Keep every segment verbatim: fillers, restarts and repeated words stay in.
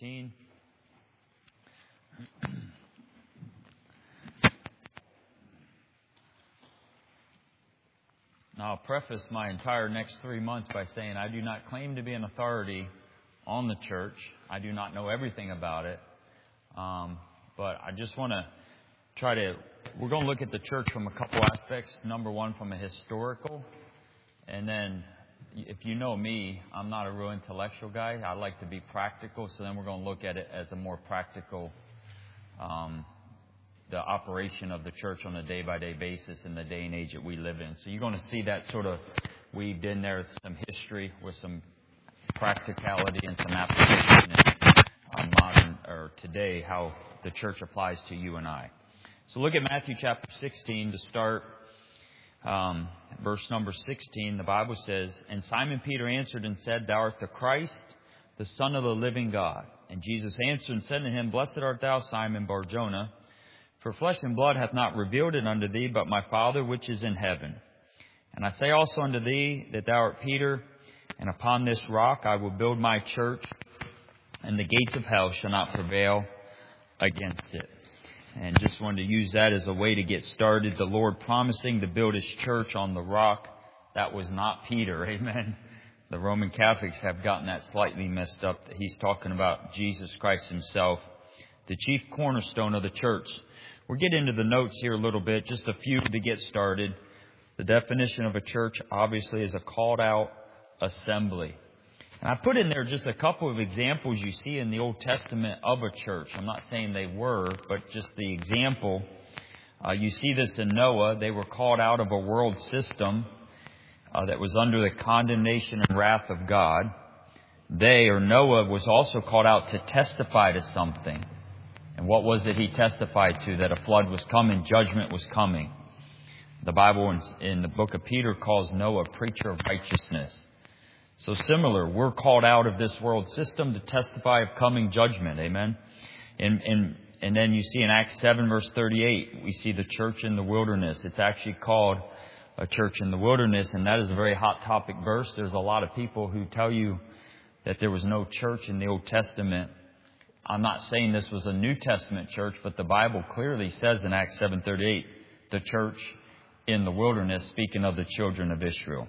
sixteen. Now, I'll preface my entire next three months by saying I do not claim to be an authority on the church. I do not know everything about it. Um, but I just want to try to, we're going to look at the church from a couple aspects. Number one, from a historical. And then, if you know me, I'm not a real intellectual guy. I like to be practical. So then we're going to look at it as a more practical, um, the operation of the church on a day-by-day basis in the day and age that we live in. So you're going to see that sort of weaved in there, some history with some practicality and some application in uh, modern or today, how the church applies to you and I. So look at Matthew chapter sixteen to start. Um, verse number sixteen, the Bible says, "And Simon Peter answered and said, Thou art the Christ, the Son of the living God. And Jesus answered and said to him, Blessed art thou, Simon Bar-Jonah, for flesh and blood hath not revealed it unto thee, but my Father which is in heaven. And I say also unto thee that thou art Peter, and upon this rock I will build my church, and the gates of hell shall not prevail against it." And just wanted to use that as a way to get started. The Lord promising to build His church on the rock. That was not Peter. Amen. The Roman Catholics have gotten that slightly messed up. He's talking about Jesus Christ Himself, the chief cornerstone of the church. We'll get into the notes here a little bit, just a few to get started. The definition of a church, obviously, is a called out assembly. And I put in there just a couple of examples you see in the Old Testament of a church. I'm not saying they were, but just the example. Uh, you see this in Noah. They were called out of a world system uh, that was under the condemnation and wrath of God. They, or Noah, was also called out to testify to something. And what was it he testified to? That a flood was coming, judgment was coming. The Bible in, in the book of Peter calls Noah a preacher of righteousness. So similar, we're called out of this world system to testify of coming judgment. Amen. And, and, and then you see in Acts seven verse thirty-eight, we see the church in the wilderness. It's actually called a church in the wilderness. And that is a very hot topic verse. There's a lot of people who tell you that there was no church in the Old Testament. I'm not saying this was a New Testament church, but the Bible clearly says in Acts seven thirty-eight, the church in the wilderness, speaking of the children of Israel.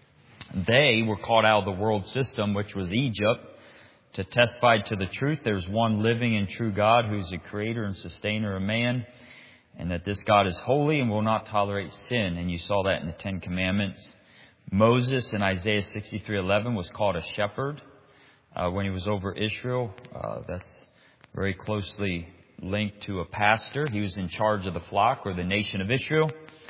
They were called out of the world system, which was Egypt, to testify to the truth. There's one living and true God who's the creator and sustainer of man, and that this God is holy and will not tolerate sin. And you saw that in the Ten Commandments. Moses in Isaiah sixty-three eleven was called a shepherd uh, when he was over Israel. Uh, that's very closely linked to a pastor. He was in charge of the flock or the nation of Israel.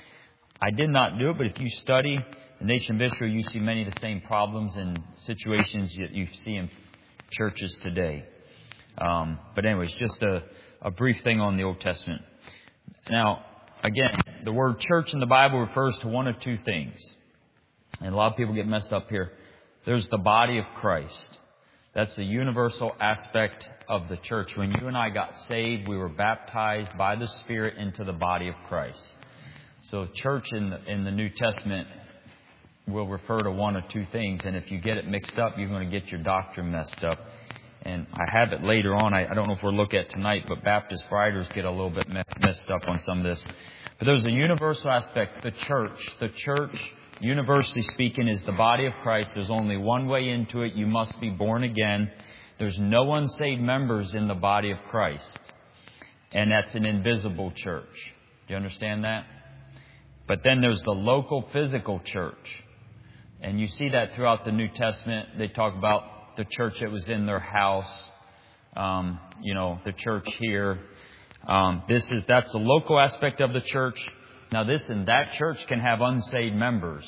I did not do it, but if you study the nation of Israel, you see many of the same problems and situations that you see in churches today. Um, but anyways, just a, a brief thing on the Old Testament. Now, again, the word church in the Bible refers to one of two things. And a lot of people get messed up here. There's the body of Christ. That's the universal aspect of the church. When you and I got saved, we were baptized by the Spirit into the body of Christ. So church in the, in the New Testament will refer to one of two things. And if you get it mixed up, you're going to get your doctrine messed up. And I have it later on. I, I don't know if we'll look at tonight, but Baptist writers get a little bit messed up on some of this. But there's a universal aspect. The church, the church, universally speaking, is the body of Christ. There's only one way into it. You must be born again. There's no unsaved members in the body of Christ. And that's an invisible church. Do you understand that? But then there's the local physical church. And you see that throughout the New Testament. They talk about the church that was in their house. Um, you know, the church here. Um, this is, that's the local aspect of the church. Now this and that church can have unsaved members.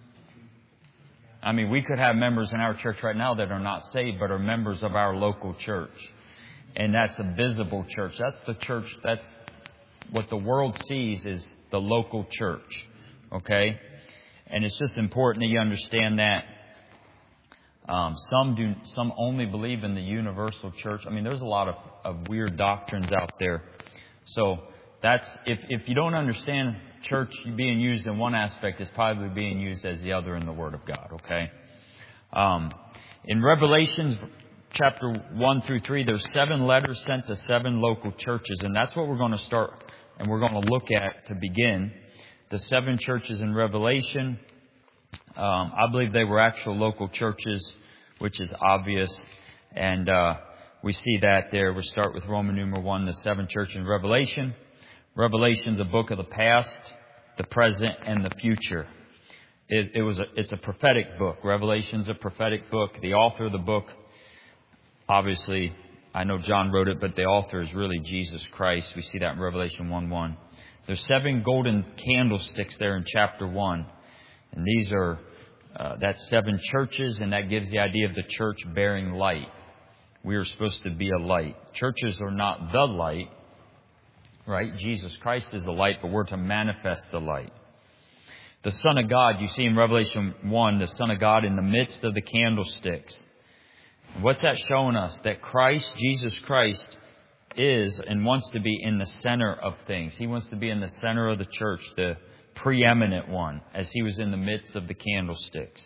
I mean, we could have members in our church right now that are not saved, but are members of our local church. And that's a visible church. That's the church, that's what the world sees is the local church. Okay? And it's just important that you understand that. Um, some do, some only believe in the universal church. I mean, there's a lot of, of weird doctrines out there. So that's, if, if you don't understand church being used in one aspect, it's probably being used as the other in the Word of God. Okay. Um, in Revelations chapter one through three, there's seven letters sent to seven local churches. And that's what we're going to start and we're going to look at to begin. The seven churches in Revelation. Um, I believe they were actual local churches, which is obvious. And uh, we see that there. We'll start with Roman numeral one, the seven churches in Revelation. Revelation's a book of the past, the present, and the future. It, it was a, it's a prophetic book. Revelation's a prophetic book. The author of the book, obviously, I know John wrote it, but the author is really Jesus Christ. We see that in Revelation one one. There's seven golden candlesticks there in chapter one. And these are, uh, that's seven churches, and that gives the idea of the church bearing light. We are supposed to be a light. Churches are not the light, right? Jesus Christ is the light, but we're to manifest the light. The Son of God, you see in Revelation one, the Son of God in the midst of the candlesticks. What's that showing us? That Christ, Jesus Christ, is and wants to be in the center of things. He wants to be in the center of the church, the preeminent one, as He was in the midst of the candlesticks.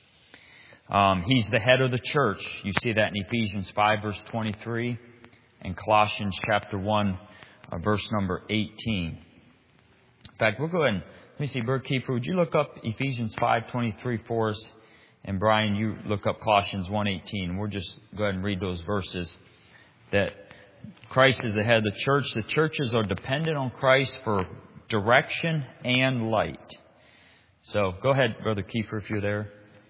Um, he's the head of the church. You see that in Ephesians five, verse twenty-three, and Colossians chapter one, uh, verse number eighteen. In fact, we'll go ahead and, let me see, Bert Kiefer, would you look up Ephesians five twenty-three for us? And Brian, you look up Colossians one eighteen. We'll just go ahead and read those verses. That Christ is the head of the church. The churches are dependent on Christ for direction and light. So go ahead, Brother Kiefer, if you're there.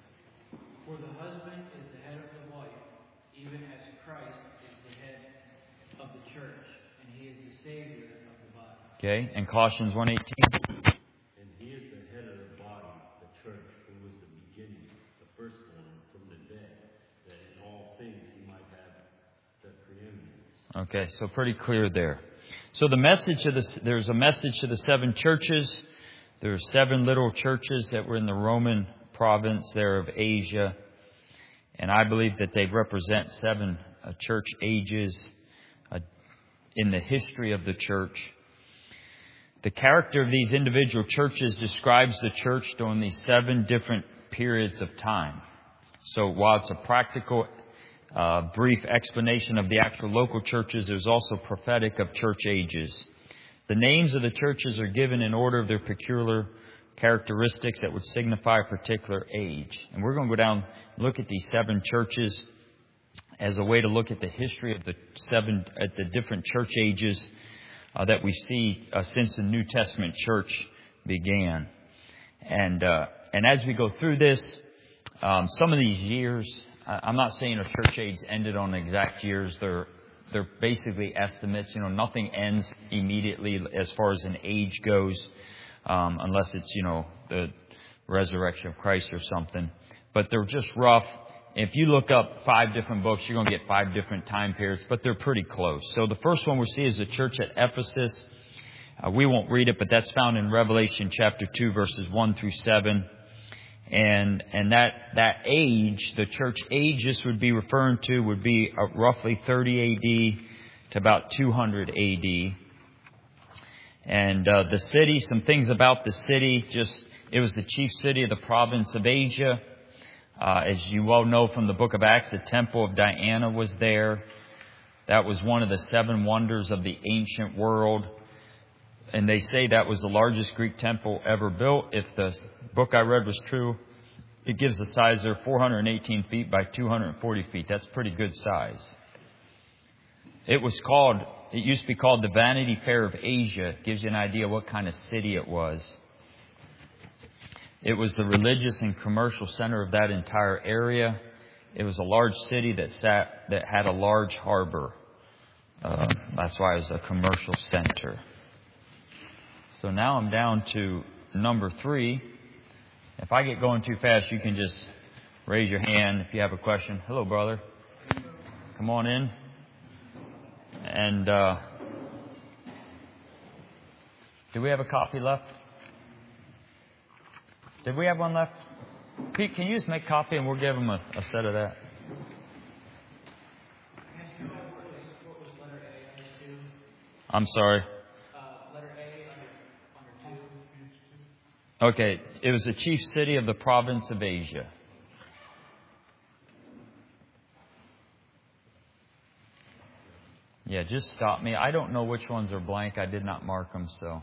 For the husband is the head of the wife, even as Christ is the head of the church, and He is the Savior of the body. Okay, and Colossians one eighteen. And He is the head of the body, the church, who was the beginning, the firstborn from the dead, that in all things He might have the preeminence. Okay, so pretty clear there. So the message of this, there's a message to the seven churches. There's seven little churches that were in the Roman province there of Asia. And I believe that they represent seven uh, church ages uh, in the history of the church. The character of these individual churches describes the church during these seven different periods of time. So while it's a practical Uh, brief explanation of the actual local churches, there's also prophetic of church ages. The names of the churches are given in order of their peculiar characteristics that would signify a particular age. And we're going to go down and look at these seven churches as a way to look at the history of the seven, at the different church ages uh, that we see uh, since the New Testament church began. And uh, and as we go through this, um, some of these years, I'm not saying a church age ended on exact years. They're they're basically estimates. You know, nothing ends immediately as far as an age goes, um, unless it's, you know, the resurrection of Christ or something. But they're just rough. If you look up five different books, you're going to get five different time periods, but they're pretty close. So the first one we see is the church at Ephesus. Uh, we won't read it, but that's found in Revelation chapter two, verses one through seven. And and that that age, the church age this would be referring to, would be uh, roughly thirty A D to about two hundred A D. And uh, the city, some things about the city, just it was the chief city of the province of Asia. Uh, as you well know from the book of Acts, the temple of Diana was there. That was one of the seven wonders of the ancient world. And they say that was the largest Greek temple ever built. If the book I read was true, it gives the size there four hundred eighteen feet by two hundred forty feet. That's pretty good size. It was called, it used to be called the Vanity Fair of Asia. It gives you an idea what kind of city it was. It was the religious and commercial center of that entire area. It was a large city that sat, that had a large harbor. Uh, that's why it was a commercial center. So now I'm down to number three. If I get going too fast, you can just raise your hand if you have a question. Hello, brother. Come on in. And uh, do we have a copy left? Did we have one left? Pete, can you just make a copy and we'll give them a, a set of that? I'm sorry. Okay, it was the chief city of the province of Asia. Yeah, just stop me. I don't know which ones are blank. I did not mark them, so.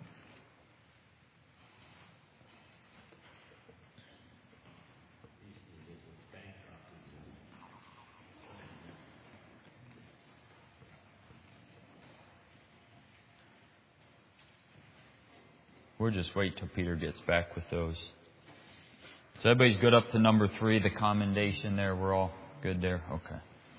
We'll just wait till Peter gets back with those. So everybody's good up to number three, the commendation there. We're all good there? Okay.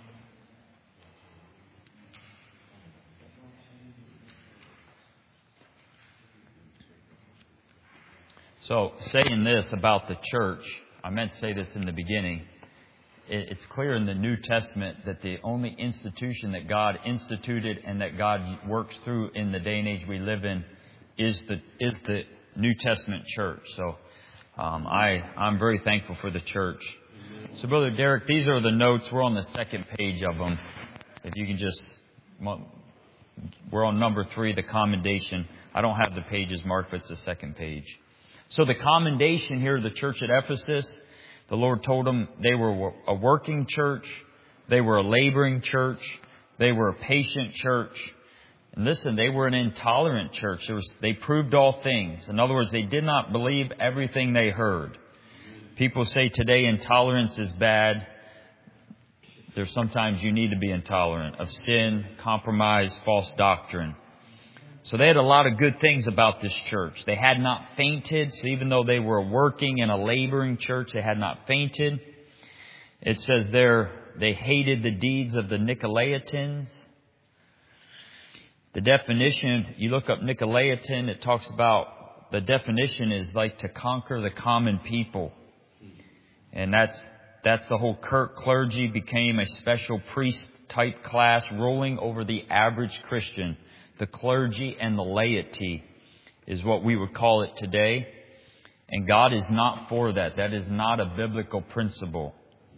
So saying this about the church, I meant to say this in the beginning. It's clear in the New Testament that the only institution that God instituted and that God works through in the day and age we live in is the is the New Testament church. So um, I I'm very thankful for the church. So Brother Derek, these are the notes. We're on the second page of them. If you can just, we're on number three, the commendation. I don't have the pages marked, but it's the second page. So the commendation here of the church at Ephesus, the Lord told them they were a working church, they were a laboring church, they were a patient church. And listen, they were an intolerant church. There was, they proved all things. In other words, they did not believe everything they heard. People say today intolerance is bad. There's sometimes you need to be intolerant of sin, compromise, false doctrine. So they had a lot of good things about this church. They had not fainted. So even though they were working in a laboring church, they had not fainted. It says there, they hated the deeds of the Nicolaitans. The definition, you look up Nicolaitan, it talks about, the definition is like to conquer the common people. And that's, that's the whole clergy became a special priest type class ruling over the average Christian. The clergy and the laity is what we would call it today. And God is not for that. That is not a biblical principle.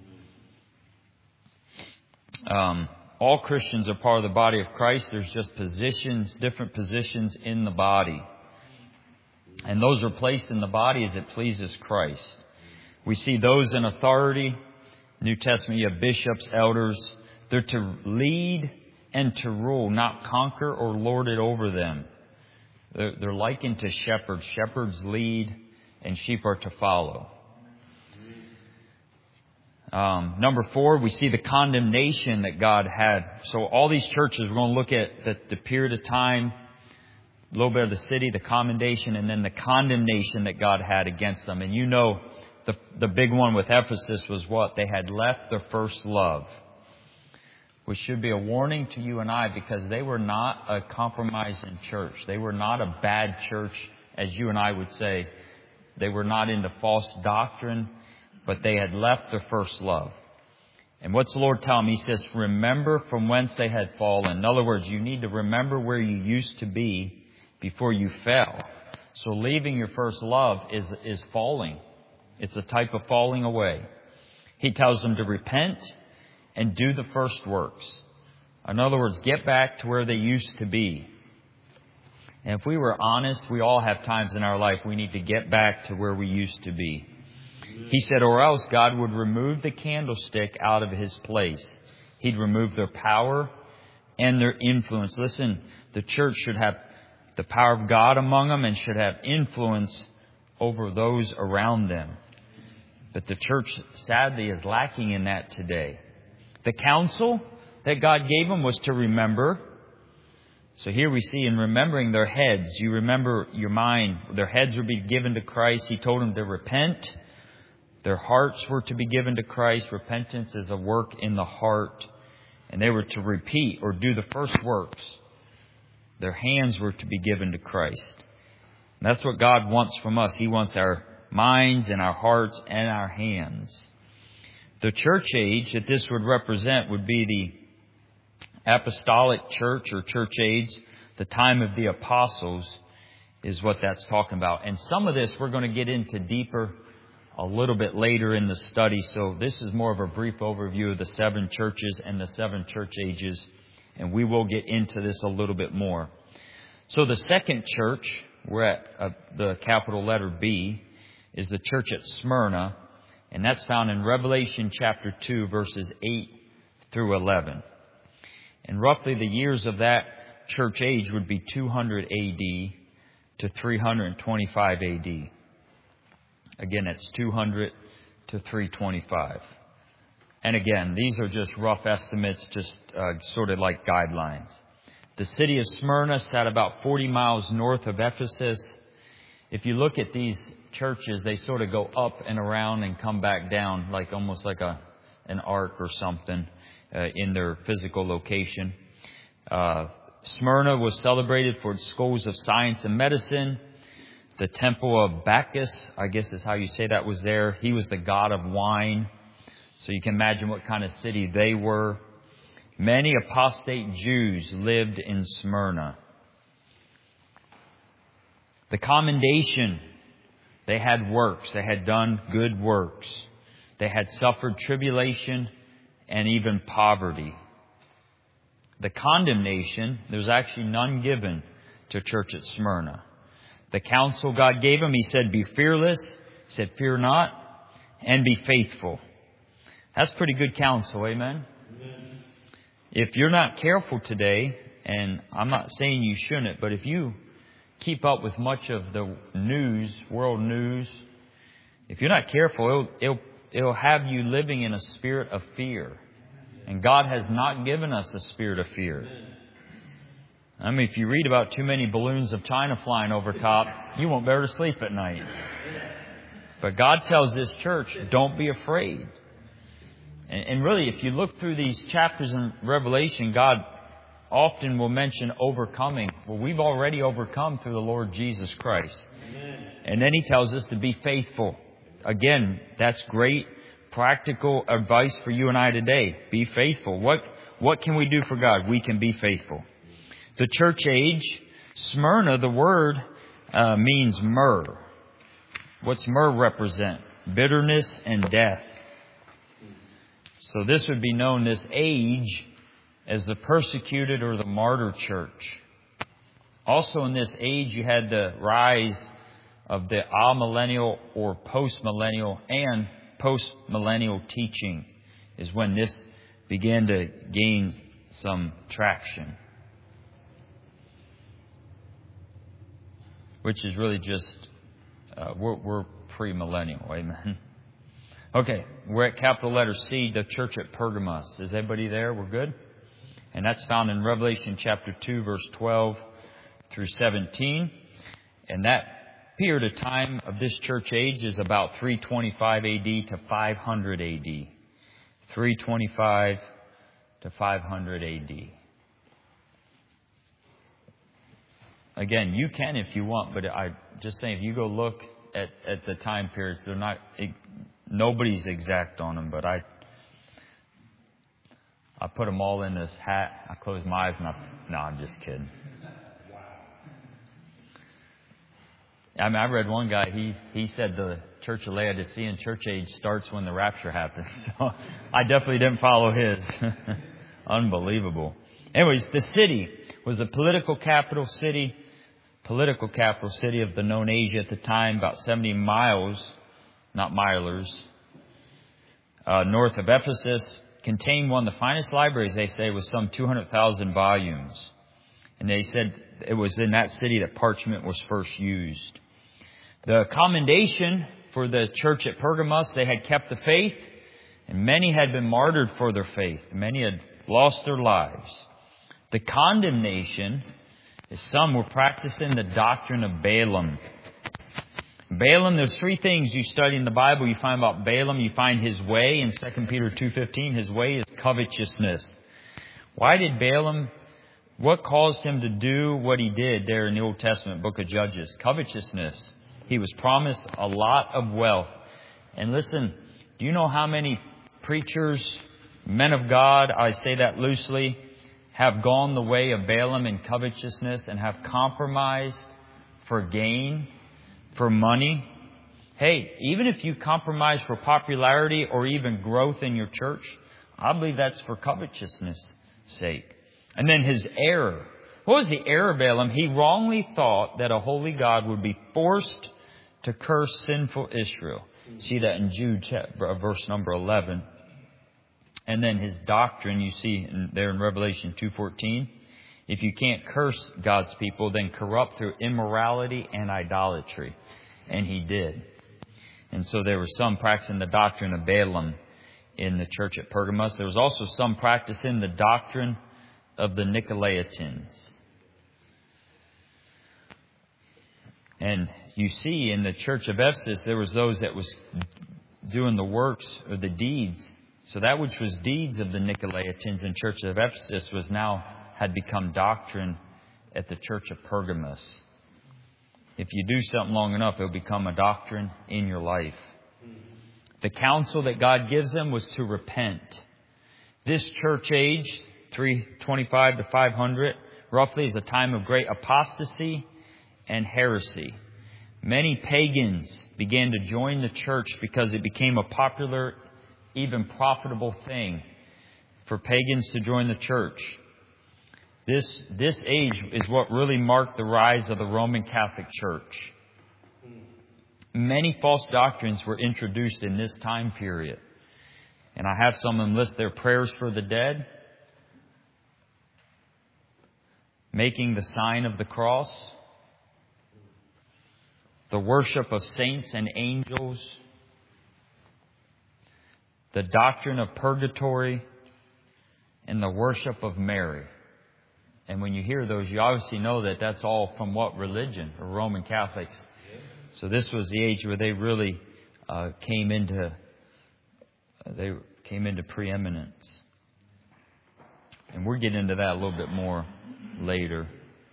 Um, all Christians are part of the body of Christ. There's just positions, different positions in the body. And those are placed in the body as it pleases Christ. We see those in authority. New Testament, you have bishops, elders. They're to lead and to rule, not conquer or lord it over them. They're, they're likened to shepherds. Shepherds lead and sheep are to follow. Um, number four, we see the condemnation that God had. So all these churches, we're going to look at the, the period of time, a little bit of the city, the commendation, and then the condemnation that God had against them. And you know, the, the big one with Ephesus was what? They had left their first love. Which should be a warning to you and I, because they were not a compromising church. They were not a bad church, as you and I would say. They were not into false doctrine, but they had left their first love. And what's the Lord telling me? He says, remember from whence they had fallen. In other words, you need to remember where you used to be before you fell. So leaving your first love is, is falling. It's a type of falling away. He tells them to repent and do the first works. In other words, get back to where they used to be. And if we were honest, we all have times in our life we need to get back to where we used to be. He said, or else God would remove the candlestick out of His place. He'd remove their power and their influence. Listen, the church should have the power of God among them and should have influence over those around them. But the church, sadly, is lacking in that today. The counsel that God gave them was to remember. So here we see in remembering their heads, you remember your mind, their heads would be given to Christ. He told them to repent. Their hearts were to be given to Christ. Repentance is a work in the heart. And they were to repeat or do the first works. Their hands were to be given to Christ. And that's what God wants from us. He wants our minds and our hearts and our hands. The church age that this would represent would be the apostolic church or church age. The time of the apostles is what that's talking about. And some of this we're going to get into deeper a little bit later in the study. So this is more of a brief overview of the seven churches and the seven church ages. And we will get into this a little bit more. So the second church, we're at uh, the capital letter B, is the church at Smyrna. And that's found in Revelation chapter two, verses eight through eleven. And roughly the years of that church age would be two hundred A D to three hundred twenty-five A D. Again, it's two hundred to three twenty-five. And again, these are just rough estimates, just uh, sort of like guidelines. The city of Smyrna sat about forty miles north of Ephesus. If you look at these churches, they sort of go up and around and come back down, like almost like a an arc or something uh, in their physical location. Uh, Smyrna was celebrated for its schools of science and medicine. The temple of Bacchus, I guess is how you say that, was there. He was the god of wine. So you can imagine what kind of city they were. Many apostate Jews lived in Smyrna. The commendation, they had works. They had done good works. They had suffered tribulation and even poverty. The condemnation, there's actually none given to church at Smyrna. The counsel God gave him, He said, be fearless. He said, fear not, and be faithful. That's pretty good counsel, amen? Amen. If you're not careful today, and I'm not saying you shouldn't, but if you keep up with much of the news, world news, if you're not careful, it'll, it'll, it'll have you living in a spirit of fear. And God has not given us a spirit of fear. I mean, if you read about too many balloons of China flying over top, you won't be able to sleep at night. But God tells this church, don't be afraid. And, and really, if you look through these chapters in Revelation, God often will mention overcoming. Well, we've already overcome through the Lord Jesus Christ. Amen. And then He tells us to be faithful. Again, that's great practical advice for you and I today. Be faithful. What, what can we do for God? We can be faithful. The church age, Smyrna, the word uh, means myrrh. What's myrrh represent? Bitterness and death. So this would be known, this age, as the persecuted or the martyr church. Also in this age, you had the rise of the amillennial or post-millennial and post-millennial teaching is when this began to gain some traction. Which is really just, uh, we're, we're pre-millennial, amen. Okay, we're at capital letter C, the church at Pergamos. Is everybody there? We're good? And that's found in Revelation chapter two, verse twelve through seventeen. And that period of time of this church age is about three twenty-five A D to five hundred A D. three twenty-five to five hundred A D. Again, you can if you want, but I just saying, if you go look at, at the time periods, they're not, it, nobody's exact on them, but I, I put them all in this hat. I close my eyes and I, no, I'm just kidding. I mean, I read one guy, he, he said the Church of Laodicean church age starts when the rapture happens. So I definitely didn't follow his. Unbelievable. Anyways, the city was the political capital city, political capital city of the known Asia at the time, about seventy miles, not milers, uh, north of Ephesus. Contained one of the finest libraries, they say, with some two hundred thousand volumes. And they said it was in that city that parchment was first used. The commendation for the church at Pergamos, they had kept the faith, and many had been martyred for their faith. Many had lost their lives. The condemnation is some were practicing the doctrine of Balaam. Balaam, there's three things you study in the Bible. You find about Balaam, you find his way in Second Peter two fifteen. His way is covetousness. Why did Balaam, what caused him to do what he did there in the Old Testament book of Judges? Covetousness. He was promised a lot of wealth. And listen, do you know how many preachers, men of God, I say that loosely, have gone the way of Balaam in covetousness and have compromised for gain, for money? Hey, even if you compromise for popularity or even growth in your church, I believe that's for covetousness' sake. And then his error. What was the error of Balaam? He wrongly thought that a holy God would be forced to curse sinful Israel. See that in Jude verse number eleven. And then his doctrine, you see in, there in Revelation two fourteen, if you can't curse God's people, then corrupt through immorality and idolatry. And he did. And so there was some practicing the doctrine of Balaam in the church at Pergamos. There was also some practicing the doctrine of the Nicolaitans. And you see in the church of Ephesus, there was those that was doing the works or the deeds. So that which was deeds of the Nicolaitans in church of Ephesus was now had become doctrine at the church of Pergamos. If you do something long enough, it'll become a doctrine in your life. The counsel that God gives them was to repent. This church age, three twenty-five to five hundred, roughly is a time of great apostasy and heresy. Many pagans began to join the church because it became a popular, even profitable thing for pagans to join the church. This, this age is what really marked the rise of the Roman Catholic Church. Many false doctrines were introduced in this time period. And I have some of them list their prayers for the dead, making the sign of the cross, the worship of saints and angels, the doctrine of purgatory, and the worship of Mary. And when you hear those, you obviously know that that's all from what religion? Or Roman Catholics. So this was the age where they really uh, came into uh, they came into preeminence. And we'll get into that a little bit more later.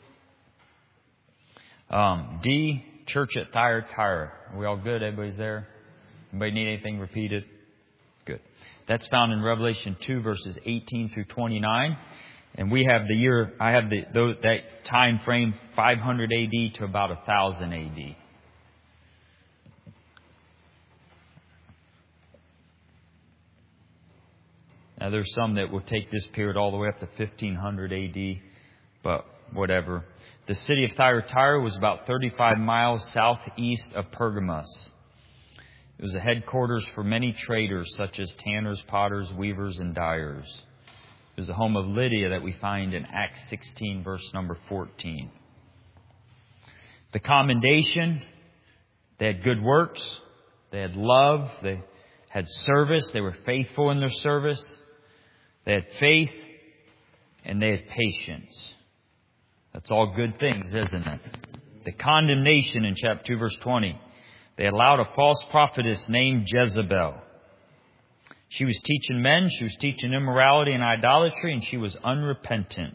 Um, D, church at Thyatira. Are we all good? Everybody's there? Anybody need anything repeated? Good. That's found in Revelation two, verses eighteen through twenty-nine. And we have the year, I have the, those, that time frame, five hundred A D to about one thousand A D. Now there's some that will take this period all the way up to fifteen hundred A D, but whatever. The city of Thyatira was about thirty-five miles southeast of Pergamos. It was a headquarters for many traders such as tanners, potters, weavers, and dyers. It was the home of Lydia that we find in Acts sixteen, verse number fourteen. The commendation, they had good works, they had love, they had service, they were faithful in their service, they had faith, and they had patience. That's all good things, isn't it? The condemnation in chapter two, verse twenty. They allowed a false prophetess named Jezebel. She was teaching men, she was teaching immorality and idolatry, and she was unrepentant.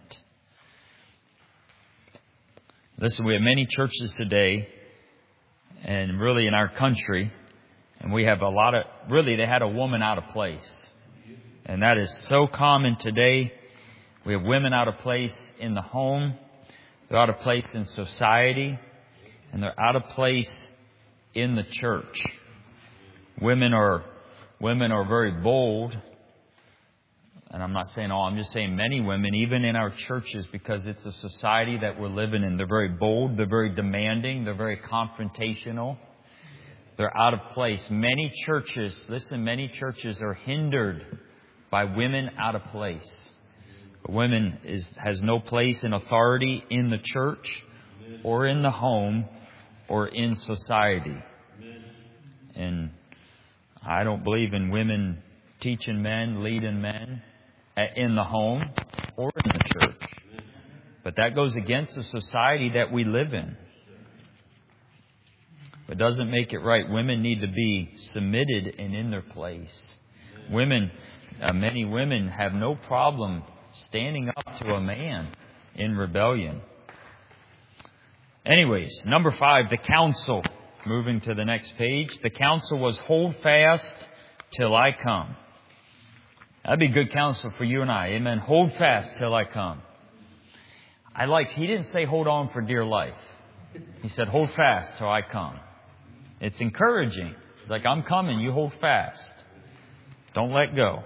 Listen, we have many churches today, and really in our country, and we have a lot of, really they had a woman out of place. And that is so common today. We have women out of place in the home, they're out of place in society, and they're out of place in the church. Women are Women are very bold, and I'm not saying all, I'm just saying many women, even in our churches, because it's a society that we're living in. They're very bold, they're very demanding, they're very confrontational, they're out of place. Many churches, listen, many churches are hindered by women out of place. Women is, has no place in authority in the church or in the home or in society. And I don't believe in women teaching men, leading men in the home or in the church. But that goes against the society that we live in. It doesn't make it right. Women need to be submitted and in their place. Women, uh, many women have no problem standing up to a man in rebellion. Anyways, number five, the counsel. Moving to the next page. The counsel was hold fast till I come. That'd be good counsel for you and I. Amen. Hold fast till I come. I liked, he didn't say hold on for dear life. He said hold fast till I come. It's encouraging. It's like, I'm coming. You hold fast. Don't let go.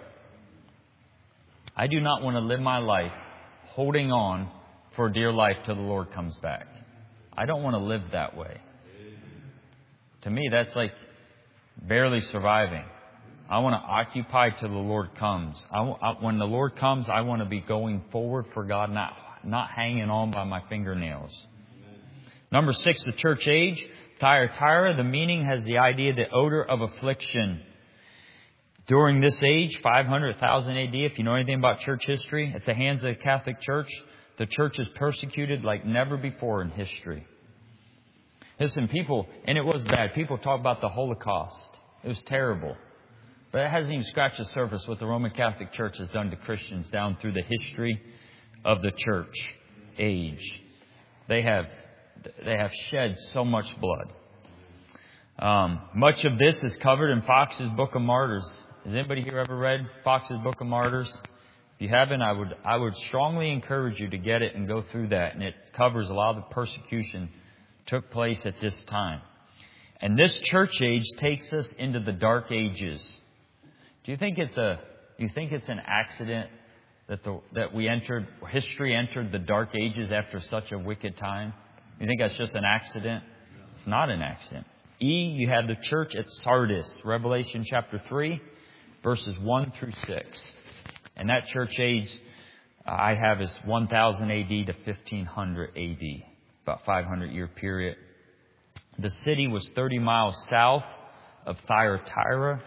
I do not want to live my life holding on for dear life till the Lord comes back. I don't want to live that way. To me, that's like barely surviving. I want to occupy till the Lord comes. I, I, when the Lord comes, I want to be going forward for God, not, not hanging on by my fingernails. Number six, the church age. Thyatira, the meaning has the idea, the odor of affliction. During this age, five hundred thousand A D, if you know anything about church history, at the hands of the Catholic Church, the church is persecuted like never before in history. Listen, people, and it was bad. People talk about the Holocaust. It was terrible. But it hasn't even scratched the surface what the Roman Catholic Church has done to Christians down through the history of the church age. They have they have shed so much blood. Um, much of this is covered in Fox's Book of Martyrs. Has anybody here ever read Fox's Book of Martyrs? If you haven't, I would I would strongly encourage you to get it and go through that. And it covers a lot of the persecution took place at this time. And this church age takes us into the dark ages. Do you think it's a do you think it's an accident that the that we entered history entered the dark ages after such a wicked time? You think that's just an accident? It's not an accident. E, you have the church at Sardis, Revelation chapter three, verses one through six. And that church age I have is one thousand A D to fifteen hundred A D, about five hundred year period. The city was thirty miles south of Thyatira.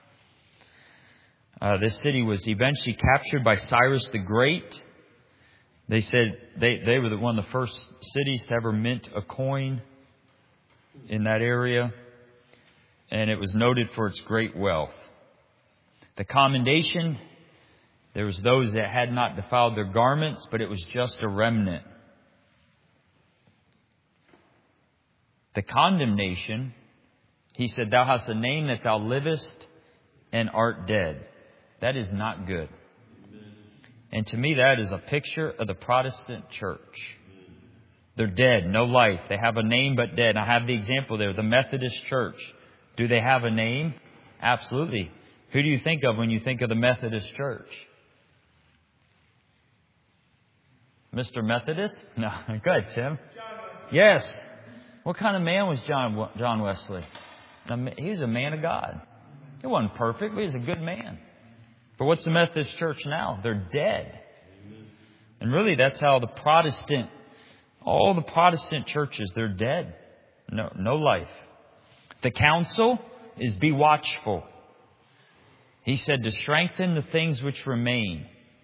Uh, this city was eventually captured by Cyrus the Great. They said they, they were the, one of the first cities to ever mint a coin in that area. And it was noted for its great wealth. The commendation, there was those that had not defiled their garments, but it was just a remnant. The condemnation, he said, thou hast a name that thou livest and art dead. That is not good. And to me, that is a picture of the Protestant church. They're dead, no life. They have a name but dead. I have the example there, the Methodist Church. Do they have a name? Absolutely. Who do you think of when you think of the Methodist Church? Mister Methodist? No. Go ahead, Tim. Yes. What kind of man was John John Wesley? He was a man of God. He wasn't perfect, but he was a good man. But what's the Methodist Church now? They're dead. And really, that's how the Protestant, all the Protestant churches, they're dead. No, no life. The counsel is be watchful. He said to strengthen the things which remain.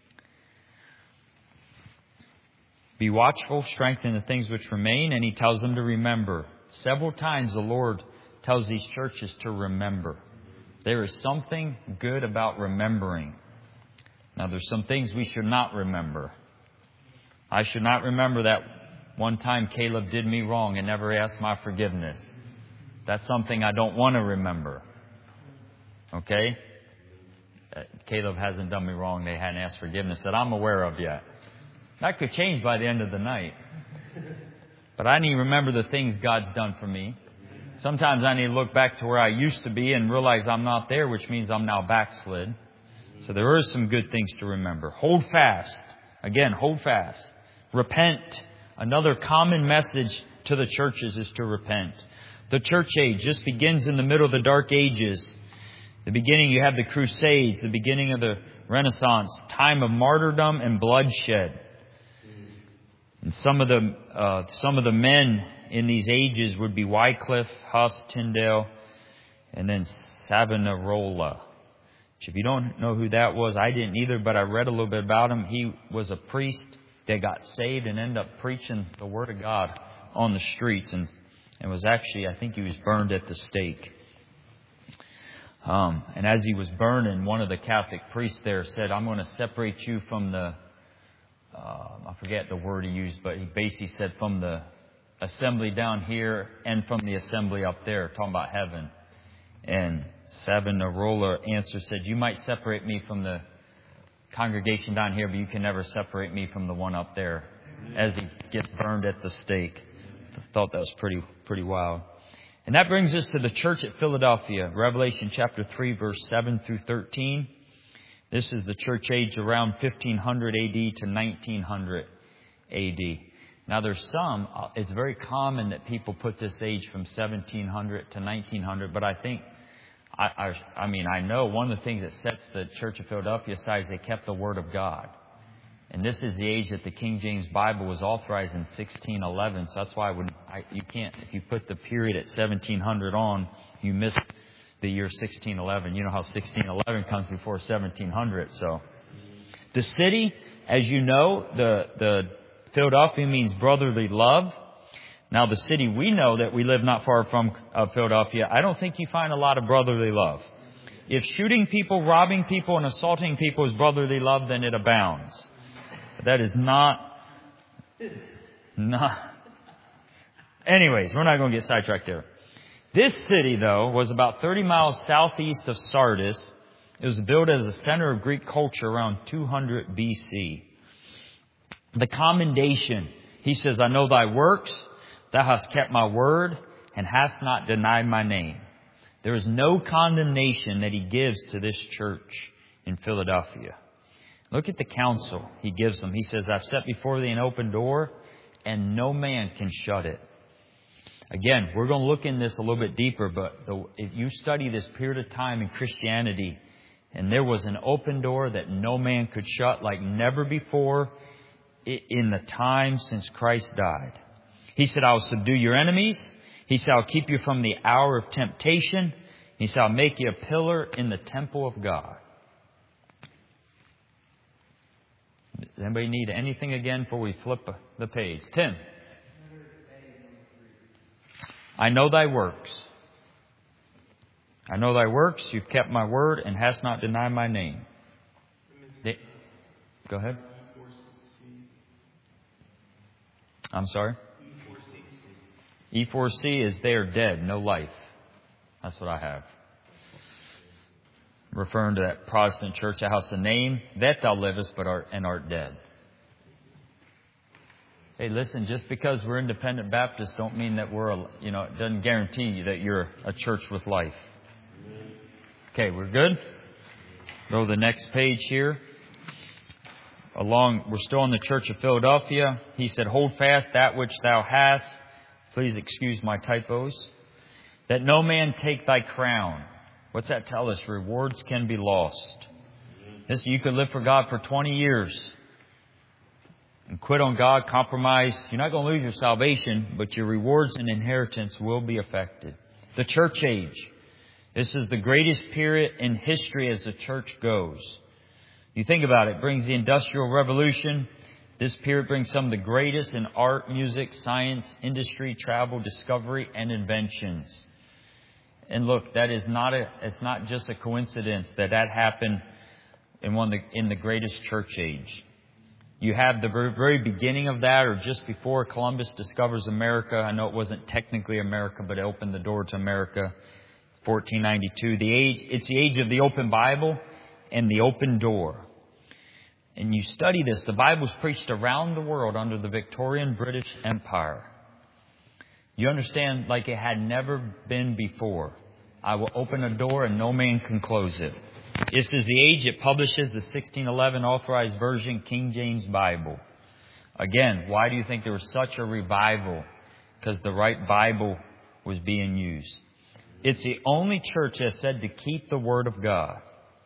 Be watchful, strengthen the things which remain, and he tells them to remember. Several times the Lord tells these churches to remember. There is something good about remembering. Now, there's some things we should not remember. I should not remember that one time Caleb did me wrong and never asked my forgiveness. That's something I don't want to remember. Okay? Caleb hasn't done me wrong. They hadn't asked forgiveness that I'm aware of yet. That could change by the end of the night. But I need to remember the things God's done for me. Sometimes I need to look back to where I used to be and realize I'm not there, which means I'm now backslid. So there are some good things to remember. Hold fast. Again, hold fast. Repent. Another common message to the churches is to repent. The church age just begins in the middle of the dark ages. The beginning, you have the Crusades, the beginning of the Renaissance, time of martyrdom and bloodshed. And some of the uh, some of the men in these ages would be Wycliffe, Huss, Tyndale, and then Savonarola. Which if you don't know who that was, I didn't either, but I read a little bit about him. He was a priest that got saved and ended up preaching the Word of God on the streets. And, and was actually, I think he was burned at the stake. Um, and as he was burning, one of the Catholic priests there said, I'm going to separate you from the, uh, I forget the word he used, but he basically said from the assembly down here and from the assembly up there, talking about heaven. And Savonarola answered, said, you might separate me from the congregation down here, but you can never separate me from the one up there, as he gets burned at the stake. I thought that was pretty, pretty wild. And that brings us to the church at Philadelphia, Revelation chapter three, verse seven through thirteen. This is the church age around fifteen hundred A D to nineteen hundred A D. Now there's some, it's very common that people put this age from seventeen hundred to nineteen hundred, but I think I, I, I mean, I know one of the things that sets the Church of Philadelphia aside is they kept the Word of God. And this is the age that the King James Bible was authorized in sixteen eleven. So that's why when I, you can't, if you put the period at seventeen hundred on, you miss the year sixteen eleven. You know how sixteen eleven comes before seventeen hundred. So the city, as you know, the, the Philadelphia means brotherly love. Now the city, we know that we live not far from uh, Philadelphia. I don't think you find a lot of brotherly love. If shooting people, robbing people, and assaulting people is brotherly love, then it abounds. But that is not, not. Anyways, we're not going to get sidetracked there. This city, though, was about thirty miles southeast of Sardis. It was built as a center of Greek culture around two hundred B C. The commendation, he says, I know thy works, thou hast kept my word, and hast not denied my name. There is no condemnation that he gives to this church in Philadelphia. Look at the counsel he gives them. He says, I've set before thee an open door, and no man can shut it. Again, we're going to look in this a little bit deeper, but the, if you study this period of time in Christianity, and there was an open door that no man could shut like never before in the time since Christ died. He said, I will subdue your enemies. He said, I'll keep you from the hour of temptation. He said, I'll make you a pillar in the temple of God. Does anybody need anything again before we flip the page? Tim. I know thy works. I know thy works. You've kept my word and hast not denied my name. They, go ahead. I'm sorry? E four C is they are dead, no life. That's what I have. Referring to that Protestant church that has the name that thou livest but art and art dead. Hey, listen, just because we're independent Baptists don't mean that we're, a, you know, it doesn't guarantee you that you're a church with life. Okay, we're good? Go to the next page here. Along, we're still in the Church of Philadelphia. He said, hold fast that which thou hast. Please excuse my typos. That no man take thy crown. What's that tell us? Rewards can be lost. Listen, you could live for God for twenty years and quit on God, compromise. You're not going to lose your salvation, but your rewards and inheritance will be affected. The church age. This is the greatest period in history as the church goes. You think about it, it brings the Industrial Revolution. This period brings some of the greatest in art, music, science, industry, travel, discovery, and inventions. And look, that is not a, it's not just a coincidence that that happened in one of the, in the greatest church age. You have the very, very beginning of that, or just before Columbus discovers America. I know it wasn't technically America, but it opened the door to America. fourteen ninety-two. The age, it's the age of the open Bible and the open door. And you study this, the Bible was preached around the world under the Victorian British Empire. You understand, like it had never been before. I will open a door and no man can close it. This is the age it publishes the sixteen eleven authorized version King James Bible. Again, why do you think there was such a revival? Because the right Bible was being used. It's the only church that said to keep the Word of God.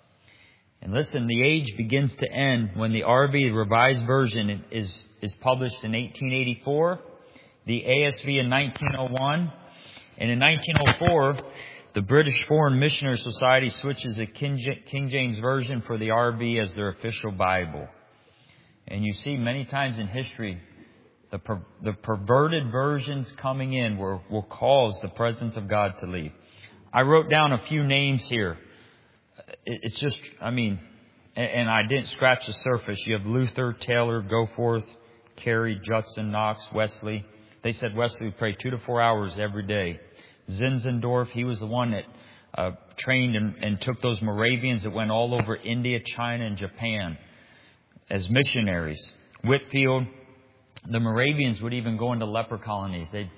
And listen, the age begins to end when the R V, the Revised Version, is, is published in eighteen eighty-four, the A S V in nineteen oh one, and in nineteen oh four, the British Foreign Missionary Society switches the King James Version for the R V as their official Bible. And you see many times in history, the, per, the perverted versions coming in will, will cause the presence of God to leave. I wrote down a few names here. It's just, I mean, and I didn't scratch the surface. You have Luther, Taylor, Goforth, Carey, Judson, Knox, Wesley. They said Wesley would pray two to four hours every day. Zinzendorf, he was the one that uh, trained and, and took those Moravians that went all over India, China, and Japan as missionaries. Whitfield, the Moravians would even go into leper colonies. They'd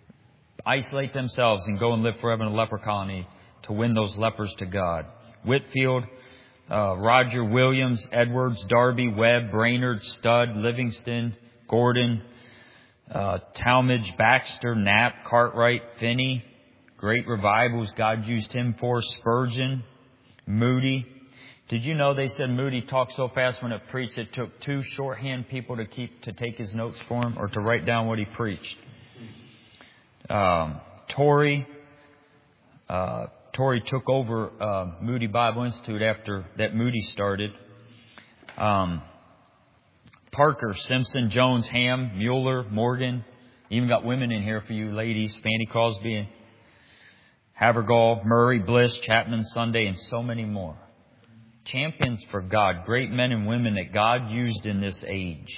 isolate themselves and go and live forever in a leper colony to win those lepers to God. Whitfield, uh, Roger Williams, Edwards, Darby, Webb, Brainerd, Studd, Livingston, Gordon, uh, Talmage, Baxter, Knapp, Cartwright, Finney, great revivals God used him for. Spurgeon, Moody. Did you know they said Moody talked so fast when it preached it took two shorthand people to keep to take his notes for him or to write down what he preached? Um, Torrey, uh, Torrey took over uh, Moody Bible Institute after that Moody started. Um, Parker, Simpson, Jones, Ham, Mueller, Morgan. Even got women in here for you ladies. Fanny Crosby, and Havergal, Murray, Bliss, Chapman, Sunday, and so many more. Champions for God. Great men and women that God used in this age.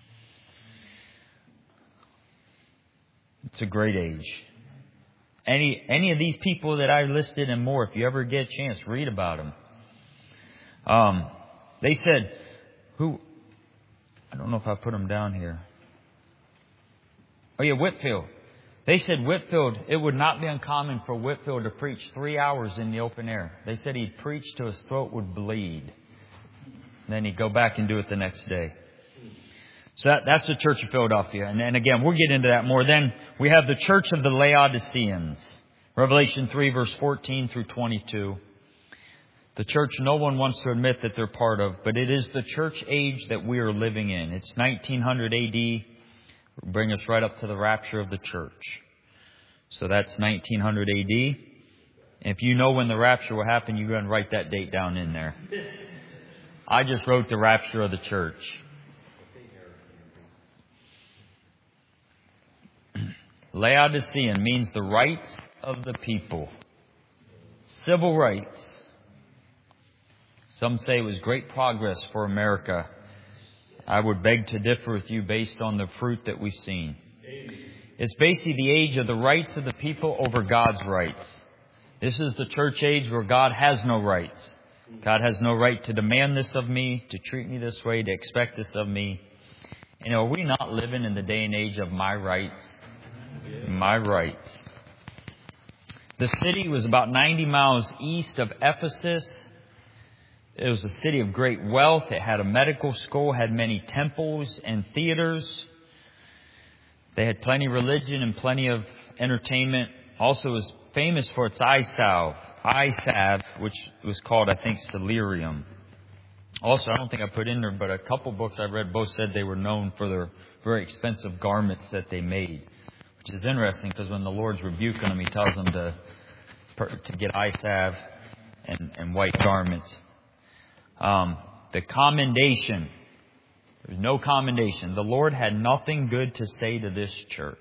It's a great age. Any any of these people that I listed and more, if you ever get a chance, read about them. Um, they said, who... I don't know if I put them down here. Oh yeah, Whitefield. They said Whitefield, it would not be uncommon for Whitefield to preach three hours in the open air. They said he'd preach till his throat would bleed. Then he'd go back and do it the next day. So that, that's the Church of Philadelphia. And, and again, we'll get into that more. Then we have the Church of the Laodiceans. Revelation three, verse fourteen through twenty-two. The church no one wants to admit that they're part of, but it is the church age that we are living in. It's nineteen hundred A D. Bring us right up to the rapture of the church. So that's nineteen hundred A D. If you know when the rapture will happen, you go and write that date down in there. I just wrote the rapture of the church. Laodicean means the rights of the people. Civil rights. Some say it was great progress for America. I would beg to differ with you based on the fruit that we've seen. It's basically the age of the rights of the people over God's rights. This is the church age where God has no rights. God has no right to demand this of me, to treat me this way, to expect this of me. You know, are we not living in the day and age of my rights? My rights. The city was about ninety miles east of Ephesus. It was a city of great wealth. It had a medical school, had many temples and theaters. They had plenty of religion and plenty of entertainment. Also, it was famous for its eye salve, eye salve, which was called, I think, Celerium. Also, I don't think I put in there, but a couple books I read both said they were known for their very expensive garments that they made, which is interesting because when the Lord's rebuking them, He tells them to to get eye salve and, and white garments. Um, the commendation. There's no commendation. The Lord had nothing good to say to this church.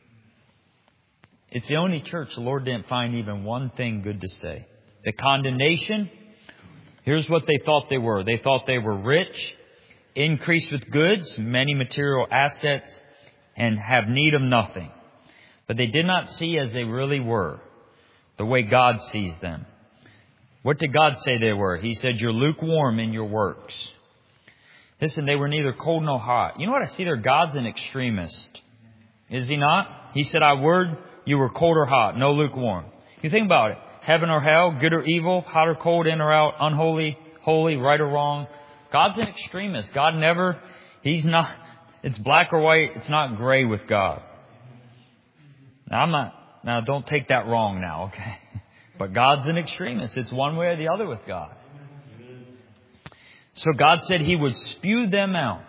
It's the only church the Lord didn't find even one thing good to say. The condemnation. Here's what they thought they were. They thought they were rich, increased with goods, many material assets, and have need of nothing. But they did not see as they really were, the way God sees them. What did God say they were? He said, you're lukewarm in your works. Listen, they were neither cold nor hot. You know what I see there? God's an extremist. Is He not? He said, I word you were cold or hot, no lukewarm. You think about it. Heaven or hell, good or evil, hot or cold, in or out, unholy, holy, right or wrong. God's an extremist. God never, He's not, it's black or white. It's not gray with God. Now I'm not, now don't take that wrong now, okay? But God's an extremist. It's one way or the other with God. So God said He would spew them out.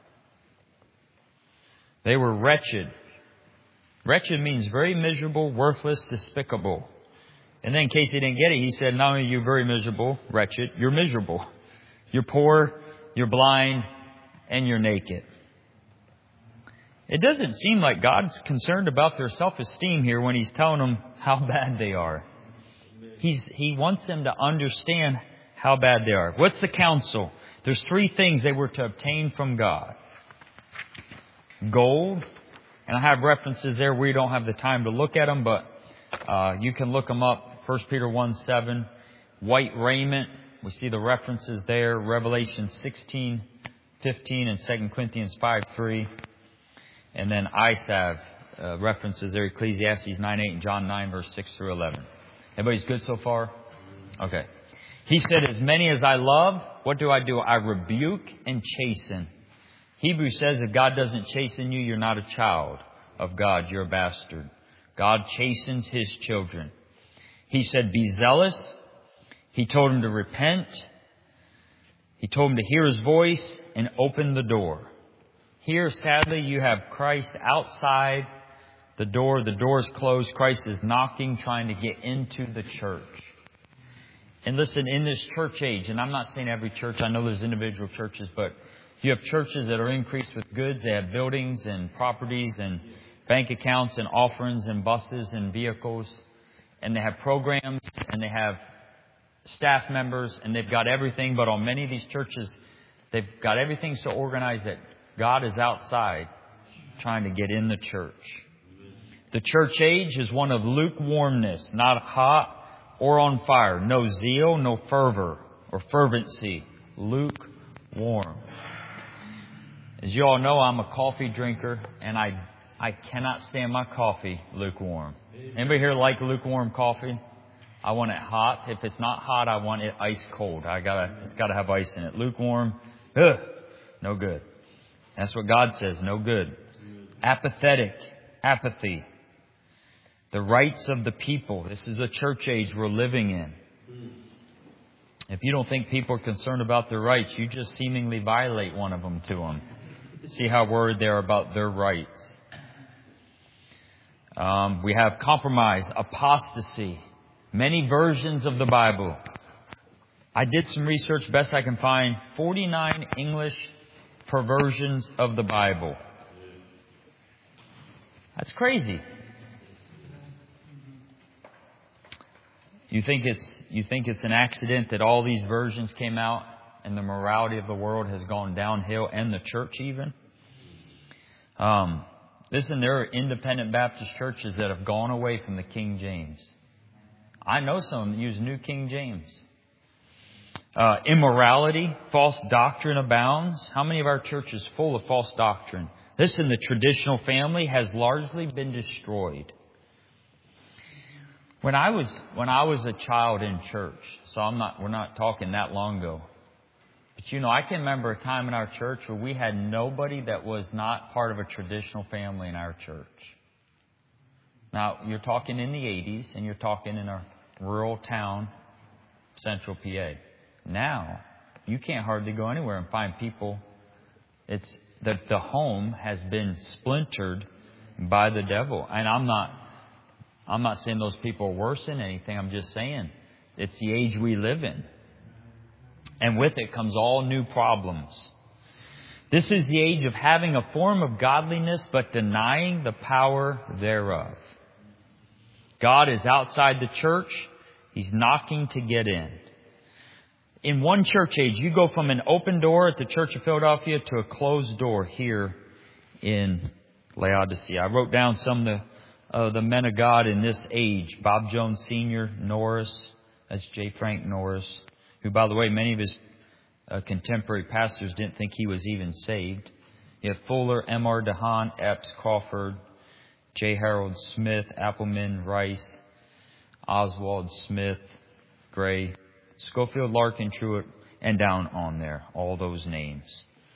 They were wretched. Wretched means very miserable, worthless, despicable. And then in case he didn't get it, He said, not only are you very miserable, wretched, you're miserable. You're poor, you're blind, and you're naked. It doesn't seem like God's concerned about their self-esteem here when He's telling them how bad they are. He's, he wants them to understand how bad they are. What's the counsel? There's three things they were to obtain from God. Gold. And I have references there. We don't have the time to look at them, but uh, you can look them up. First Peter one seven. White raiment. We see the references there. Revelation sixteen fifteen and Second Corinthians five three. And then eye salve uh, references there. Ecclesiastes nine eight and John nine verse six through eleven. Everybody's good so far? Okay. He said, as many as I love, what do I do? I rebuke and chasten. Hebrews says if God doesn't chasten you, you're not a child of God. You're a bastard. God chastens His children. He said, be zealous. He told him to repent. He told him to hear His voice and open the door. Here, sadly, you have Christ outside the door. The door is closed. Christ is knocking, trying to get into the church. And listen, in this church age, and I'm not saying every church, I know there's individual churches, but you have churches that are increased with goods. They have buildings and properties and bank accounts and offerings and buses and vehicles. And they have programs and they have staff members and they've got everything. But on many of these churches, they've got everything so organized that God is outside trying to get in the church. The church age is one of lukewarmness, not hot or on fire. No zeal, no fervor or fervency. Lukewarm. As you all know, I'm a coffee drinker and I I cannot stand my coffee lukewarm. Anybody here like lukewarm coffee? I want it hot. If it's not hot, I want it ice cold. I gotta, it's gotta have ice in it. Lukewarm, ugh, no good. That's what God says, no good. Apathetic, apathy. The rights of the people. This is the church age we're living in. If you don't think people are concerned about their rights, you just seemingly violate one of them to them. See how worried they are about their rights. Um, we have compromise, apostasy, many versions of the Bible. I did some research, best I can find, forty-nine English perversions of the Bible. That's crazy. You think it's you think it's an accident that all these versions came out and the morality of the world has gone downhill, and the church even? Um, listen, there are independent Baptist churches that have gone away from the King James. I know some that use New King James. Uh, immorality, false doctrine abounds. How many of our churches full of false doctrine? Listen, the traditional family has largely been destroyed. When I was when I was a child in church, so I'm not we're not talking that long ago. But you know, I can remember a time in our church where we had nobody that was not part of a traditional family in our church. Now, you're talking in the eighties and you're talking in a rural town, central P A. Now, you can't hardly go anywhere and find people. It's that the home has been splintered by the devil. And I'm not I'm not saying those people are worse than anything. I'm just saying it's the age we live in. And with it comes all new problems. This is the age of having a form of godliness but denying the power thereof. God is outside the church. He's knocking to get in. In one church age, you go from an open door at the Church of Philadelphia to a closed door here in Laodicea. I wrote down some of the Uh, the men of God in this age. Bob Jones Senior, Norris, that's J. Frank Norris, who, by the way, many of his uh, contemporary pastors didn't think he was even saved. You have Fuller, M R DeHaan, Epps, Crawford, J. Harold Smith, Appleman, Rice, Oswald Smith, Gray, Schofield, Larkin, Truett, and down on there. All those names.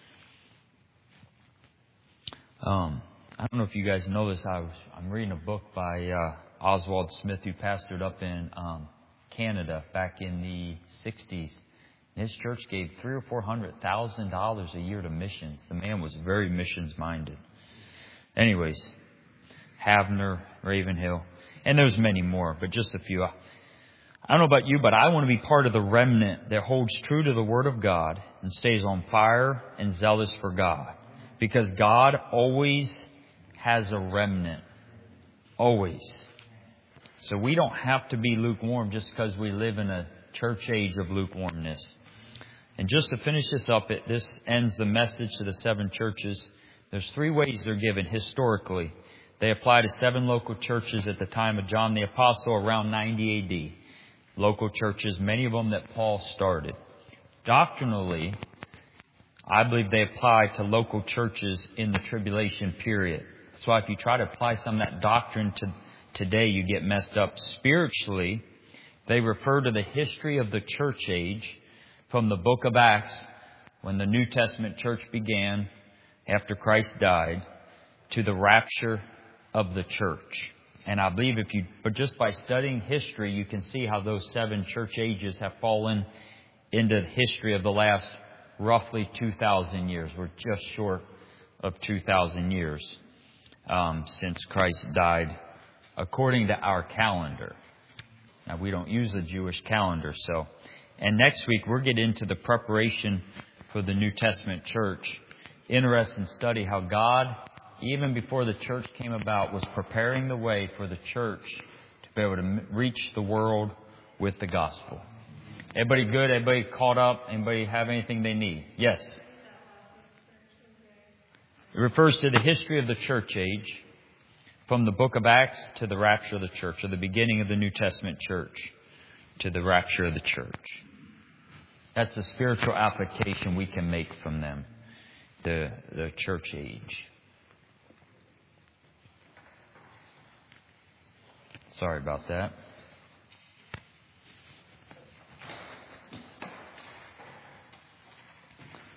Um... I don't know if you guys know this. I was, I'm reading a book by uh, Oswald Smith, who pastored up in um, Canada back in the sixties. And his church gave three or four hundred thousand dollars a year to missions. The man was very missions minded. Anyways, Havner, Ravenhill, and there's many more, but just a few. I don't know about you, but I want to be part of the remnant that holds true to the Word of God and stays on fire and zealous for God, because God always has a remnant. Always. So we don't have to be lukewarm just because we live in a church age of lukewarmness. And just to finish this up, it, this ends the message to the seven churches. There's three ways they're given historically. They apply to seven local churches at the time of John the Apostle around ninety A D. Local churches, many of them that Paul started. Doctrinally, I believe they apply to local churches in the tribulation period. That's why if you try to apply some of that doctrine to today, you get messed up. Spiritually, they refer to the history of the church age from the book of Acts, when the New Testament church began after Christ died, to the rapture of the church. And I believe if you, but just by studying history, you can see how those seven church ages have fallen into the history of the last roughly two thousand years. We're just short of two thousand years um, since Christ died, according to our calendar. Now, we don't use the Jewish calendar, so. And next week, we'll get into the preparation for the New Testament church. Interesting study how God, even before the church came about, was preparing the way for the church to be able to reach the world with the gospel. Everybody good? Everybody caught up? Anybody have anything they need? Yes. It refers to the history of the church age, from the book of Acts to the rapture of the church, or the beginning of the New Testament church to the rapture of the church. That's the spiritual application we can make from them, the, the church age. Sorry about that.